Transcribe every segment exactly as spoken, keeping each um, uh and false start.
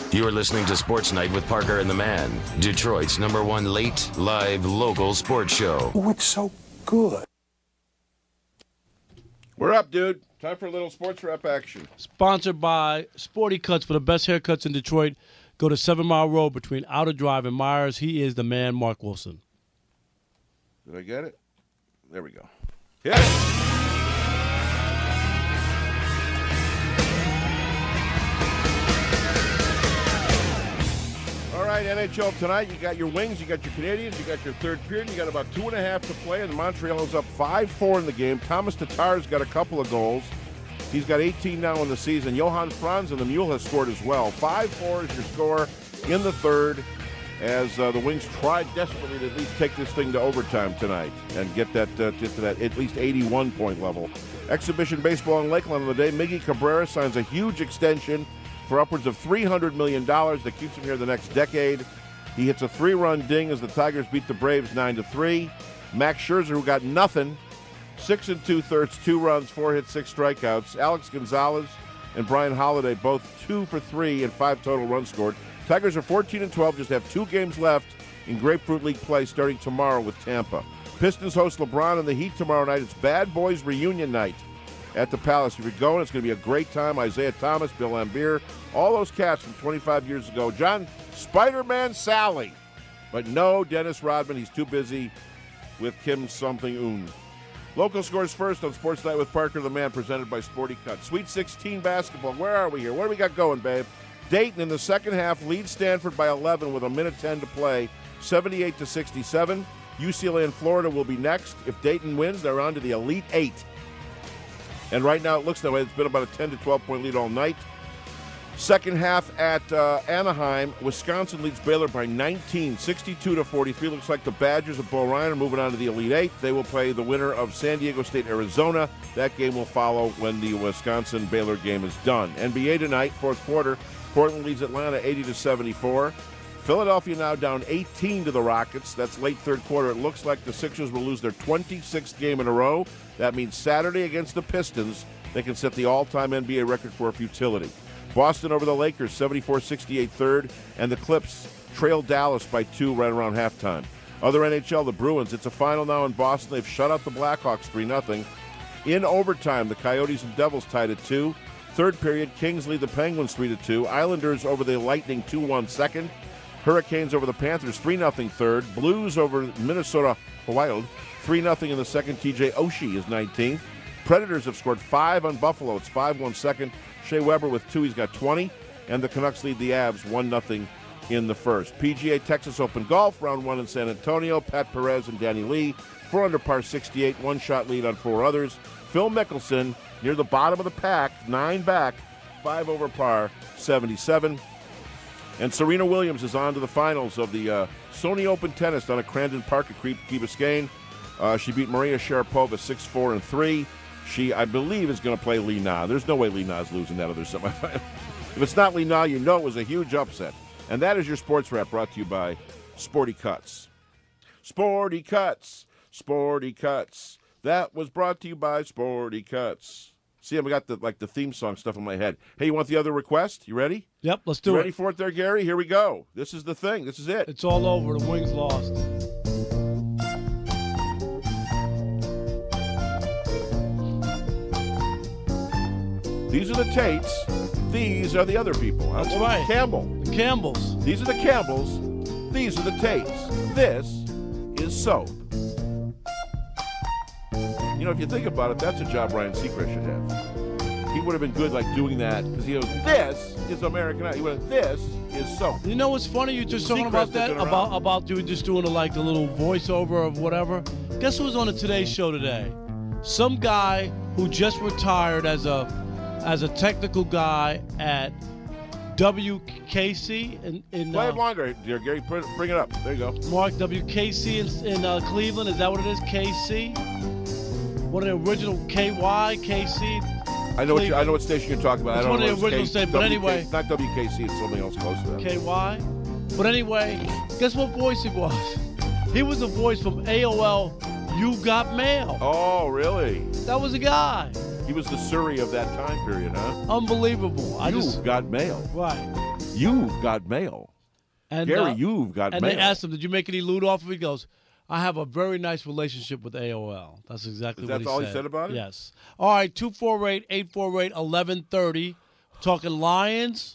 You're listening to Sports Night with Parker and the Man, Detroit's number one late, live, local sports show. Oh, it's so good. We're up, dude. Time for a little sports rep action. Sponsored by Sporty Cuts. For the best haircuts in Detroit, go to Seven Mile Road between Outer Drive and Myers. He is the man, Mark Wilson. Did I get it? There we go. Hit it. All right, N H L tonight. You got your Wings, you got your Canadians, you got your third period. You got about two and a half to play, and Montreal is up five four in the game. Thomas Tatar's got a couple of goals. He's got eighteen now in the season. Johan Franz and the Mule has scored as well. five four is your score in the third as uh, the Wings try desperately to at least take this thing to overtime tonight and get that uh, to that at least eighty-one point level. Exhibition baseball in Lakeland on the day. Miggy Cabrera signs a huge extension for upwards of three hundred million dollars that keeps him here the next decade. He hits a three-run ding as the Tigers beat the Braves nine to three. Max Scherzer, who got nothing, six and two-thirds, two runs, four hits, six strikeouts. Alex Gonzalez and Brian Holiday both two for three and five total runs scored. Tigers are fourteen and twelve, just have two games left in Grapefruit League play starting tomorrow with Tampa. Pistons host LeBron and the Heat tomorrow night. It's Bad Boys reunion night at the Palace. If you're going, it's going to be a great time. Isaiah Thomas, Bill Laimbeer, all those cats from twenty-five years ago. John Spider-Man Sally. But no Dennis Rodman. He's too busy with Kim Something-Un. Local scores first on Sports Night with Parker the Man, presented by Sporty Cut. Sweet sixteen basketball. Where are we here? What do we got going, babe? Dayton in the second half leads Stanford by eleven with a minute ten to play, seventy-eight to sixty-seven. U C L A and Florida will be next. If Dayton wins, they're on to the Elite Eight. And right now it looks that way. It's been about a ten to twelve point lead all night. Second half at uh, Anaheim, Wisconsin leads Baylor by nineteen, sixty-two to forty-three. Looks like the Badgers of Bo Ryan are moving on to the Elite Eight. They will play the winner of San Diego State, Arizona. That game will follow when the Wisconsin-Baylor game is done. N B A tonight, fourth quarter. Portland leads Atlanta eighty to seventy-four. Philadelphia now down eighteen to the Rockets. That's late third quarter. It looks like the Sixers will lose their twenty-sixth game in a row. That means Saturday against the Pistons, they can set the all-time N B A record for futility. Boston over the Lakers, seventy-four sixty-eight third, and the Clips trail Dallas by two right around halftime. Other N H L, the Bruins, it's a final now in Boston. They've shut out the Blackhawks three nothing. In overtime, the Coyotes and Devils tied at two. Third period, Kings lead the Penguins three to two. Islanders over the Lightning two one second. Hurricanes over the Panthers three nothing third. Blues over Minnesota Wild three nothing in the second. T J Oshie is nineteenth. Predators have scored five on Buffalo. It's five one second. Shea Weber with two. He's got twenty. And the Canucks lead the Avs one nothing in the first. P G A Texas Open Golf, round one in San Antonio. Pat Perez and Danny Lee, four under par sixty-eight, one-shot lead on four others. Phil Mickelson near the bottom of the pack, nine back, five over par, seventy-seven. And Serena Williams is on to the finals of the uh, Sony Open Tennis down at Crandon Park at Key Biscayne. Uh, she beat Maria Sharapova six four and three. She, I believe, is going to play Li Na. There's no way Li Na's losing that other semifinal. If it's not Li Na, you know it was a huge upset. And that is your sports wrap brought to you by Sporty Cuts. Sporty Cuts. Sporty Cuts. That was brought to you by Sporty Cuts. See, I've got the like the theme song stuff in my head. Hey, you want the other request? You ready? Yep, let's do you it. Ready for it there, Gary? Here we go. This is the thing. This is it. It's all over. The Wings lost. These are the Tates. These are the other people. That's right. Campbell. The Campbells. These are the Campbells. These are the Tates. This is soap. You know, if you think about it, that's a job Ryan Seacrest should have. He would have been good, like, doing that, because he goes, this is American Idol. He went, this is soap. You know what's funny? You're just talking Seacrest about that? has been About around. about doing just doing a, like a little voiceover of whatever. Guess who was on the Today Show today? Some guy who just retired as a as a technical guy at W K C in, in Play uh, it longer, dear Gary. Put it- Bring it up. There you go. Mark, W K C in, in uh, Cleveland. Is that what it is? K C? What an original K Y, K C? I know what you, I know what station you're talking about. It's I don't one know of the what original it's stations, but W K anyway. It's not W K C. It's something else close to that. K Y? But anyway, guess what voice he was? He was the voice from A O L, You Got Mail. Oh, really? That was a guy. He was the Surrey of that time period, huh? Unbelievable. I you just got mail. Right. You've got mail. And, Gary, uh, you've got and mail. they asked him, did you make any loot off of it? He goes, I have a very nice relationship with A O L. That's exactly Is what that he all said. he said about it? Yes. All right, two four eight, eight four eight, eleven thirty. Talking Lions.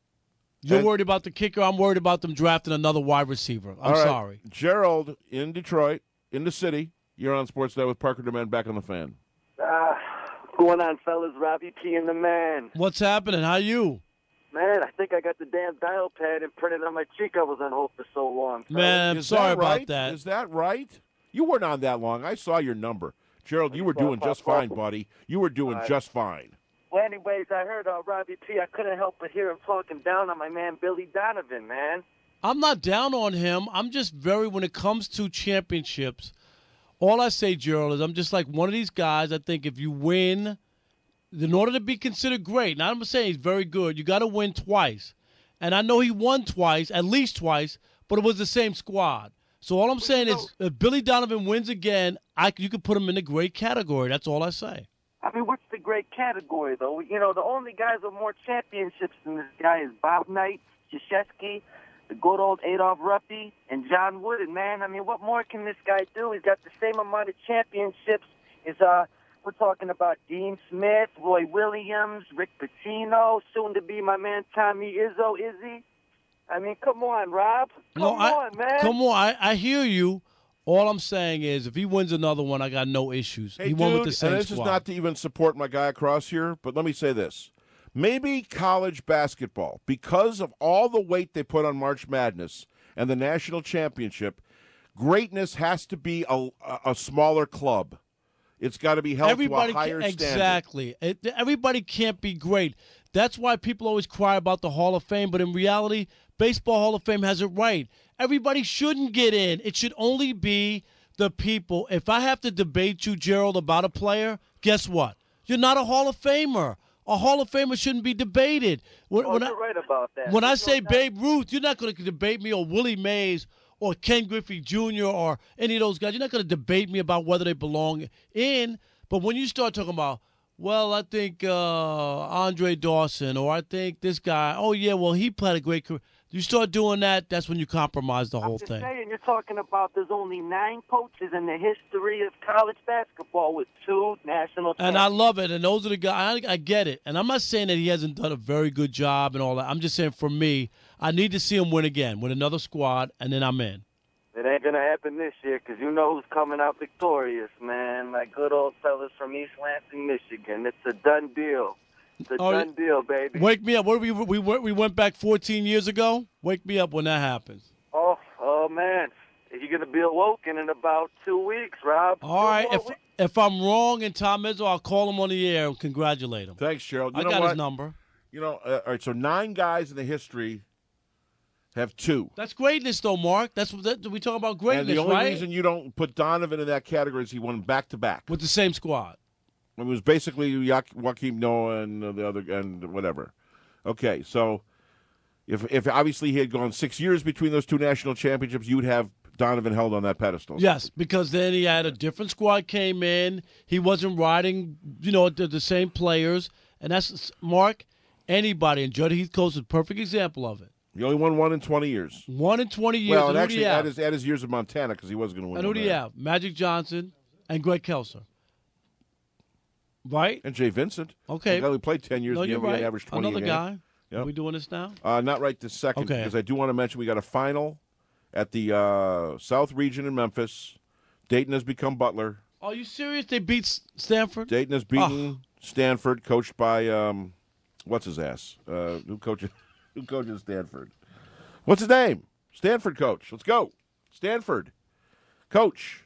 You're And- worried about the kicker. I'm worried about them drafting another wide receiver. I'm All right. sorry. Gerald in Detroit, in the city. You're on Sportsnet with Parker DeMann back on the fan. Ah, what's going on, fellas? Robbie P and the man. What's happening? How you? Man, I think I got the damn dial pad imprinted on my cheek. I was on hold for so long. fellas. Man, I'm Is sorry that right? about that. Is that right? You weren't on that long. I saw your number. Gerald, you were doing just fine, buddy. You were doing just fine. Well, anyways, I heard uh, Robbie P. I couldn't help but hear him talking down on my man Billy Donovan, man. I'm not down on him. I'm just very, when it comes to championships, all I say, Gerald, is I'm just like one of these guys. I think if you win, in order to be considered great, now I'm saying he's very good, you got to win twice. And I know he won twice, at least twice, but it was the same squad. So all I'm saying is if Billy Donovan wins again, I, you could put him in the great category. That's all I say. I mean, what's the great category, though? You know, the only guys with more championships than this guy is Bob Knight, Krzyzewski, the good old Adolph Ruppy, and John Wooden, man. I mean, what more can this guy do? He's got the same amount of championships as, uh, we're talking about Dean Smith, Roy Williams, Rick Pitino, soon to be my man Tommy Izzo, Izzy. I mean, come on, Rob. Come No, I- on, man. Come on, I, I hear you. All I'm saying is if he wins another one, I got no issues. Hey, he won dude, with the same and this squad. is not to even support my guy across here, but let me say this. Maybe college basketball, because of all the weight they put on March Madness and the national championship, greatness has to be a, a smaller club. It's got to be held everybody to a higher can, standard. Exactly. It, everybody can't be great. That's why people always cry about the Hall of Fame, but in reality, Baseball Hall of Fame has it right. Everybody shouldn't get in. It should only be the people. If I have to debate you, Gerald, about a player, guess what? You're not a Hall of Famer. A Hall of Famer shouldn't be debated. When, Oh, when you're I, right about that. when I There's no say doubt. Babe Ruth, you're not going to debate me or Willie Mays or Ken Griffey Junior or any of those guys. You're not going to debate me about whether they belong in. But when you start talking about, well, I think uh, Andre Dawson or I think this guy, oh, yeah, well, he played a great career. You start doing that, that's when you compromise the whole I'm just thing. saying, you're talking about there's only nine coaches in the history of college basketball with two national And I champions. love it. And those are the guys. I, I get it. And I'm not saying that he hasn't done a very good job and all that. I'm just saying for me, I need to see him win again with another squad, and then I'm in. It ain't going to happen this year because you know who's coming out victorious, man. My good old fellas from East Lansing, Michigan. It's a done deal. It's a Oh, done deal, baby. Wake me up. What we we went we went back fourteen years ago. Wake me up when that happens. Oh, oh, man. You're going to be awoken in about two weeks, Rob. All Two right. more If weeks. if I'm wrong and Tom Izzo, I'll call him on the air and congratulate him. Thanks, Gerald. You I know got what? his number. You know, uh, all right, so nine guys in the history have two. That's greatness, though, Mark. That's what that, we talk about greatness, and the only right? reason you don't put Donovan in that category is he won back-to-back. With the same squad. It was basically Jo- Joakim Noah and uh, the other and whatever. Okay, so if if obviously he had gone six years between those two national championships, you'd have Donovan held on that pedestal. Yes, because then he had a different squad came in. He wasn't riding, you know, the, the same players. And that's, Mark, anybody, and Judd Heathcote is a perfect example of it. He only won one in twenty years. One in twenty years. Well, and and who do actually, you add have? his, add his years in Montana because he was going to win. And who one do you there. have? Magic Johnson and Greg Kelser. Right? And Jay Vincent. Okay. He only played ten years. No, in the you're N B A, right. averaged twenty Another a game. guy. Yep. Are we doing this now? Uh, not right this second, Okay. because I do want to mention we got a final at the uh, South Region in Memphis. Dayton has become Butler. Are you serious? They beat S- Stanford? Dayton has beaten Stanford, coached by um, what's his ass? Uh, who coaches? Who coaches Stanford? What's his name? Stanford coach. Let's go, Stanford coach.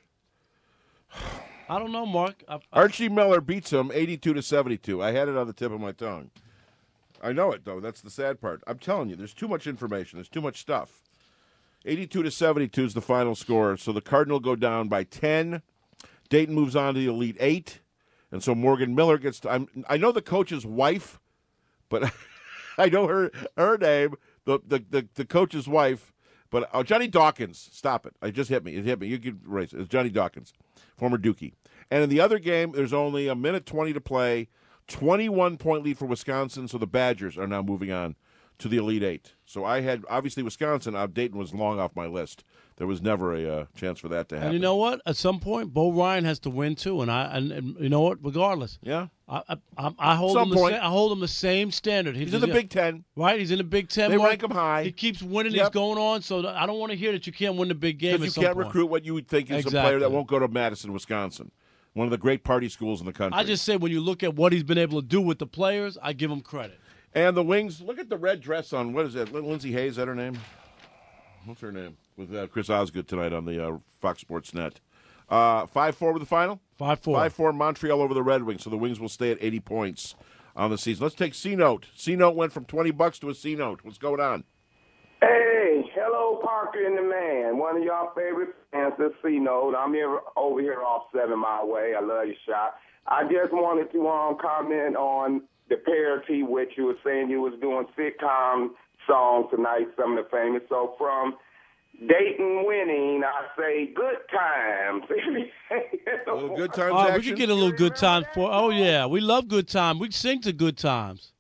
I don't know, Mark. I, I, Archie Miller beats him eighty-two to seventy-two. I had it on the tip of my tongue. I know it, though. That's the sad part. I'm telling you, there's too much information. There's too much stuff. eighty-two to seventy-two is the final score. So the Cardinal go down by ten. Dayton moves on to the Elite Eight. And so Morgan Miller gets to, I'm, I know the coach's wife, but I know her her name, the, the, the, the coach's wife. But oh, Johnny Dawkins. Stop it. It just hit me. It hit me. You can erase it. It's Johnny Dawkins, former Dookie. And in the other game, there's only a minute twenty to play. twenty-one point lead for Wisconsin, so the Badgers are now moving on to the Elite Eight. So I had, obviously, Wisconsin. Uh, Dayton was long off my list. There was never a uh, chance for that to happen. And you know what? At some point, Bo Ryan has to win too. And I, and, and you know what? Regardless, yeah, I, I, I, I hold some him. point. The sa- I hold him the same standard. He's, he's in the Big Ten, right? He's in the Big Ten. They Mark. rank him high. He keeps winning. Yep. He's going on. So I don't want to hear that you can't win the big game. Because you you can't point. recruit what you would think is exactly. a player that won't go to Madison, Wisconsin, one of the great party schools in the country. I just say when you look at what he's been able to do with the players, I give him credit. And the Wings, look at the red dress on, what is that, Lindsay Hayes, is that her name? What's her name? With uh, Chris Osgood tonight on the uh, Fox Sports Net. Uh, five four with the final? five four. five four Montreal over the Red Wings, so the Wings will stay at eighty points on the season. Let's take C-Note. C-Note went from twenty bucks to a C-Note. What's going on? Hey, hello, Parker and the Man. One of y'all favorite fans, this C-Note. I'm here over here off Seven Mile Way. I love your shot. I just wanted to um, comment on the parody which you were saying you was doing sitcom songs tonight, some of the famous. So from Dayton winning, I say good times. A little good times Oh, action? we could get a little good times for. Oh yeah, we love good times. We sing to good times.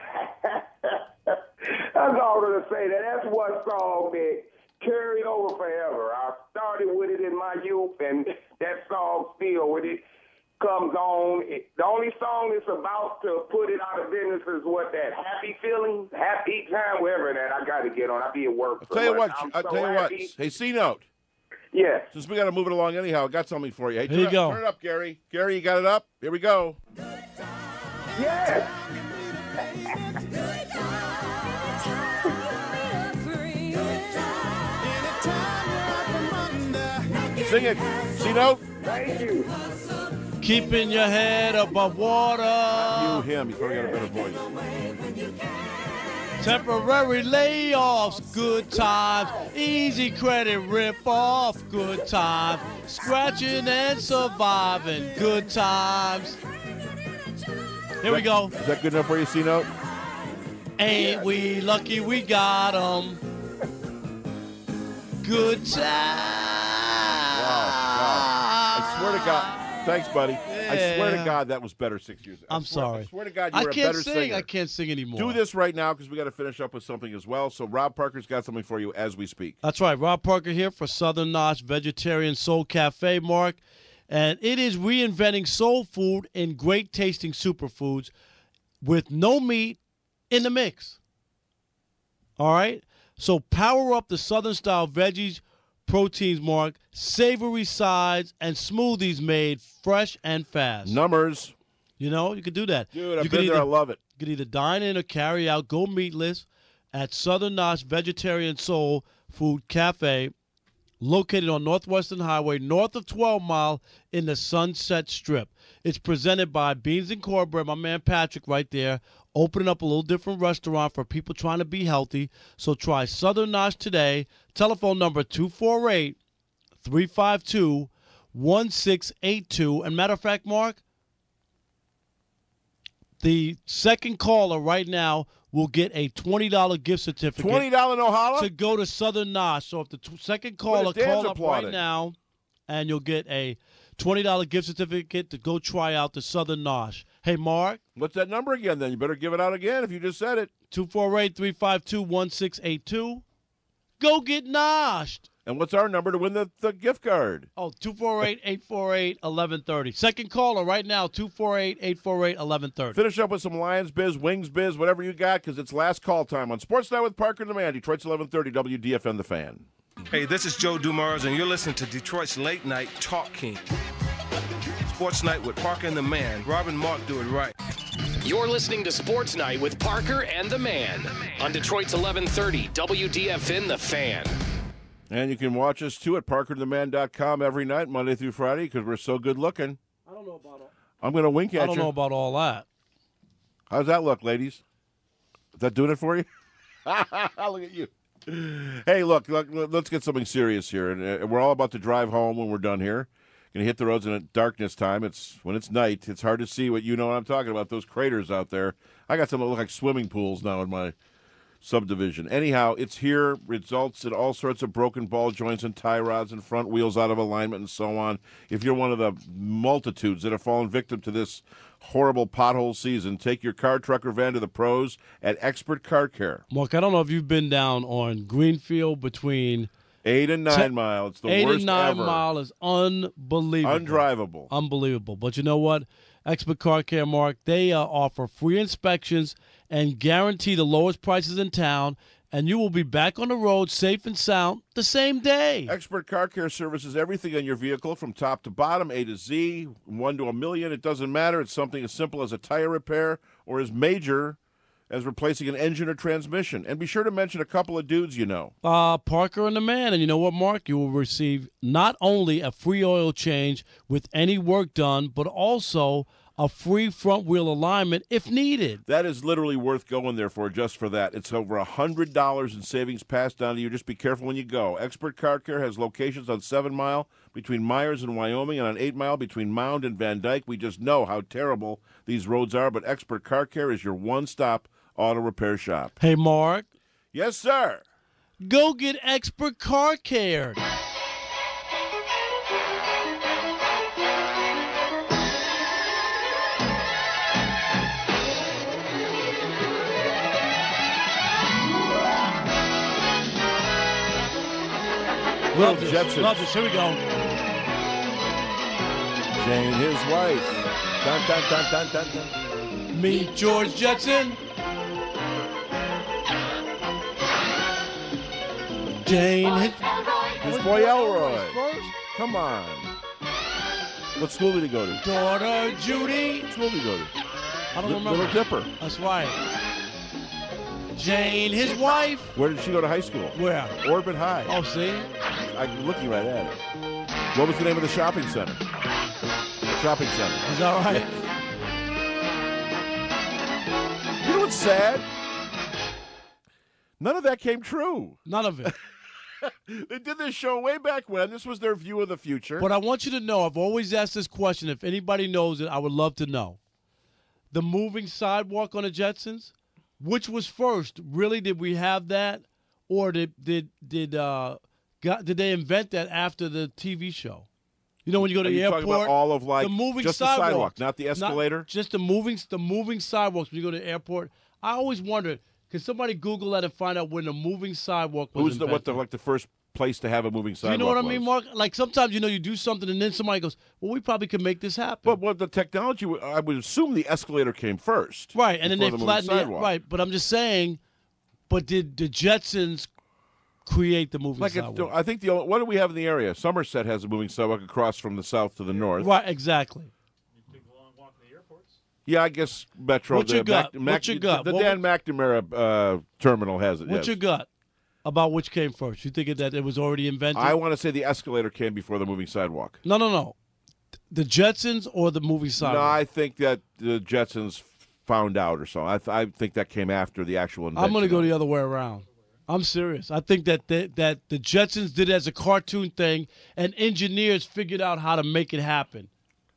That's all I'm going to say. That that's one song that carried over forever. I started with it in my youth, and that song still, when it comes on, it, the only song that's about to put it out of business is what, that Happy Feeling, Happy Time, wherever that I got to get on. I be at work. I'll tell you what. I'm I'll so tell you what. happy. Hey, C-Note. Yes. Since we got to move it along anyhow, I got something for you. Hey, Here turn you up, go. Turn it up, Gary. Gary, you got it up? Here we go. Yes. Sing it. C-Note. Thank you. Keeping your head above water. You, him. He's probably got a better voice. Temporary layoffs, good times. Easy credit rip-off, good times. Scratching and surviving, good times. Here we go. Is that good enough for you, C-Note? Ain't we lucky we got 'em? Good times. I swear to God. Thanks, buddy. I swear to God that was better six years ago. I I'm swear, sorry. I swear to God you I were a can't better sing. singer. I can't sing anymore. Do this right now because we got to finish up with something as well. So Rob Parker's got something for you as we speak. That's right. Rob Parker here for Southern Notch Vegetarian Soul Cafe, Mark. And it is reinventing soul food in great tasting superfoods with no meat in the mix. All right? So power up the Southern style veggies, proteins, Mark, savory sides, and smoothies made fresh and fast. Numbers. You know, you could do that. Dude, I've you been could there. either- I love it. You could either dine in or carry out. Go meatless at Southern Notch Vegetarian Soul Food Cafe, located on Northwestern Highway, north of twelve Mile in the Sunset Strip. It's presented by Beans and Cornbread, my man Patrick right there, opening up a little different restaurant for people trying to be healthy. So try Southern Notch today. Telephone number two four eight, three five two, one six eight two. And matter of fact, Mark, the second caller right now will get a twenty dollars gift certificate twenty dollars no holla? to go to Southern Notch. So if the t- second caller Dan's call up applauding. right now, and you'll get a twenty dollars gift certificate to go try out the Southern Notch. Hey, Mark, What's that number again then? You better give it out again if you just said it. two four eight, three five two, one six eight two. Go get noshed. And what's our number to win the, the gift card? Oh, two four eight, eight four eight, one one three zero. Second caller right now, two four eight, eight four eight, one one three zero. Finish up with some Lions biz, Wings biz, whatever you got, because it's last call time on Sports Night with Parker and the Man, Detroit's eleven thirty W D F N The Fan. Hey, this is Joe Dumars, and you're listening to Detroit's Late Night Talk King. Sports Night with Parker and the Man. Rob and Mark do it right. You're listening to Sports Night with Parker and the Man on Detroit's eleven thirty W D F N The Fan. And you can watch us, too, at parker the man dot com every night, Monday through Friday, because we're so good looking. I don't know about all, I'm going to wink at I don't you. know about all that. How's that look, ladies? Is that doing it for you? Look at you. Hey, look, look, let's get something serious here. And uh, we're all about to drive home when we're done here. Going to hit the roads in at darkness time. It's when it's night. It's hard to see what you know what I'm talking about, those craters out there. I got some that look like swimming pools now in my subdivision. Anyhow, it's here. Results in all sorts of broken ball joints and tie rods and front wheels out of alignment and so on. If you're one of the multitudes that have fallen victim to this horrible pothole season. Take your car, truck, or van to the pros at Expert Car Care. Mark, I don't know if you've been down on Greenfield between Eight and nine ten, mile. It's the eight worst and nine ever. mile is unbelievable. Undrivable. Unbelievable. But you know what? Expert Car Care, Mark, they uh, offer free inspections and guarantee the lowest prices in town, and you will be back on the road safe and sound the same day. Expert Car Care services everything on your vehicle from top to bottom, A to Z, one to a million. It doesn't matter. It's something as simple as a tire repair or as major as replacing an engine or transmission. And be sure to mention a couple of dudes you know. Uh, Parker and the Man. And you know what, Mark? You will receive not only a free oil change with any work done, but also a free front wheel alignment if needed. That is literally worth going there for just for that. It's over one hundred dollars in savings passed down to you. Just be careful when you go. Expert Car Care has locations on seven mile between Myers and Wyoming and on eight mile between Mound and Van Dyke. We just know how terrible these roads are, but Expert Car Care is your one-stop auto repair shop. Hey, Mark. Yes, sir. Go get Expert Car Care. Love this. Jetsons. Love this. Here we go. Jane, his wife. Dun, dun, dun, dun, dun, dun. Meet George Jetson. Jane. His, His boy Elroy. Come on. What school did he go to? daughter Judy. What school did he go to? I don't Li- remember. Little Dipper. That's right. Jane, his wife. Where did she go to high school? Where? Orbit High. Oh, see? I'm looking right at it. What was the name of the shopping center? Shopping center. Is that right? You know what's sad? None of that came true. None of it. They did this show way back when. This was their view of the future. But I want you to know, I've always asked this question. If anybody knows it, I would love to know. The moving sidewalk on the Jetsons, which was first? Really, did we have that? Or did did did uh got, did they invent that after the T V show? You know when you go to Are the you airport, talking about all of like the moving just sidewalk, the sidewalk, not the escalator? Not just the moving the moving sidewalks when you go to the airport. I always wondered, can somebody Google that and find out when the moving sidewalk was Who's the invented? what the like the first place to have a moving Do sidewalk? you know what I was? mean, Mark? Like sometimes you know you do something and then somebody goes, "Well, we probably could make this happen." But what the technology? I would assume the escalator came first, right, and then they before the moving flattened it. sidewalk. Right, but I'm just saying. But did the Jetsons create the moving Like it, sidewalk? I think the only, what do we have in the area? Somerset has a moving sidewalk across from the south to the north. Right, exactly. Yeah, I guess Metro. What the you got? Mac, Mac, What you got? The What Dan McNamara uh, terminal has it. What's yes. your gut about which came first? You think that it was already invented? I want to say the escalator came before the moving sidewalk. no, no, no. The Jetsons or the moving sidewalk? No, I think that the Jetsons found out or so. I, th- I think that came after the actual invention. I'm going to go the other way around. I'm serious. I think that the, that the Jetsons did it as a cartoon thing, and engineers figured out how to make it happen.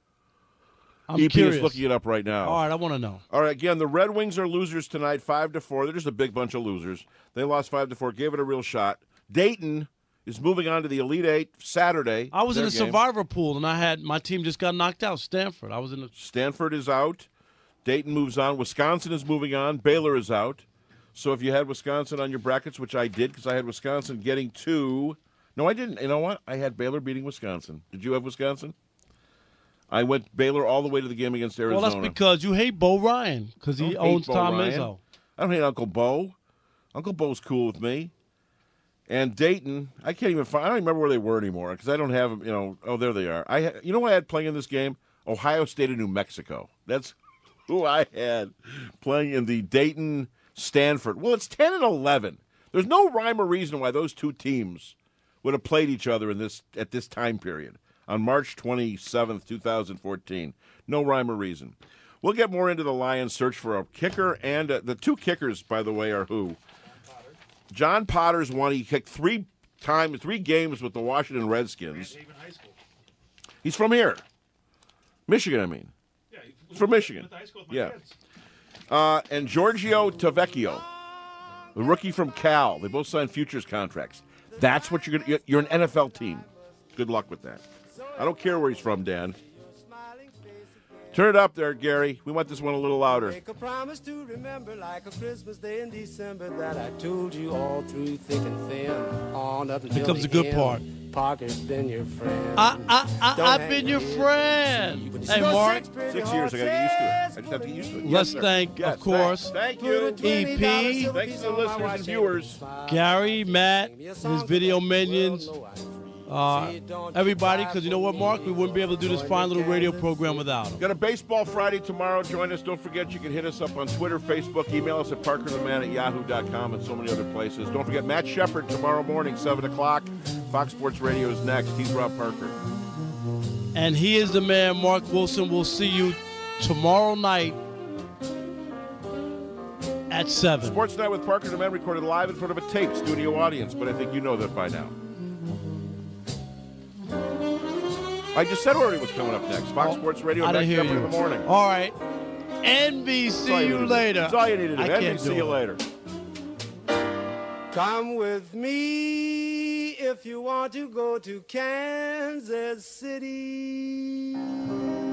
I'm E P curious. is looking it up right now. All right, I want to know. All right, again, the Red Wings are losers tonight, five to four. They're just a big bunch of losers. They lost five to four. Gave it a real shot. Dayton is moving on to the Elite Eight Saturday. I was in their the game. survivor pool, and I had my team just got knocked out. Stanford. I was in the. Stanford is out. Dayton moves on. Wisconsin is moving on. Baylor is out. So if you had Wisconsin on your brackets, which I did because I had Wisconsin getting to – no, I didn't. You know what? I had Baylor beating Wisconsin. Did you have Wisconsin? I went Baylor all the way to the game against Arizona. Well, that's because you hate Bo Ryan because he Don't hate owns Bo Tom Ryan. Izzo. I don't hate Uncle Bo. Uncle Bo's cool with me. And Dayton, I can't even find – I don't remember where they were anymore because I don't have them, you know – oh, there they are. I ha- You know what I had playing in this game? Ohio State and New Mexico. That's who I had playing in the Dayton – Stanford. Well, it's ten and eleven. There's no rhyme or reason why those two teams would have played each other in this at this time period on March twenty-seventh, twenty fourteen. No rhyme or reason. We'll get more into the Lions' search for a kicker, and uh, the two kickers, by the way, are who? John Potter's one. He kicked three times, three games with the Washington Redskins. He's from here, Michigan. I mean, he's from Michigan. Yeah. Uh, and Giorgio Tavecchio, the rookie from Cal. They both signed futures contracts. That's what you're going to – you're an N F L team. Good luck with that. I don't care where he's from, Dan. Turn it up there, Gary. We want this one a little louder. Make a promise to remember like a Christmas day in December that I told you all through thick and thin. On up until Here comes the, the good end. part. Parker's been your friend. I, I, I, Don't I've hang been your your head. friend. Hey, Go Mark. pretty Six hard years. I got to get used to it. I just have to get used to it. Let's Yes, sir. thank, Yes, of course, Thank, thank you. E P. Thanks to the listeners and viewers. Gary, Matt, his video minions, uh, everybody, because you know what, Mark? We wouldn't be able to do this fine little radio program without him. Got a Baseball Friday tomorrow. Join us. Don't forget you can hit us up on Twitter, Facebook, email us at parker the man at yahoo dot com and so many other places. Don't forget Matt Shepard tomorrow morning, seven o'clock. Fox Sports Radio is next. He's Rob Parker. And he is the man, Mark Wilson. We'll see you tomorrow night at seven. Sports Night with Parker the Man recorded live in front of a tape studio audience, but I think you know that by now. I just said already what's coming up next. Fox Oh, Sports Radio, I Matt didn't hear Shepard you. in the morning. All right. N B C, That's all you need to do. later. That's all you need to do. I N B C, can't do see you it. later. Come with me if you want to go to Kansas City.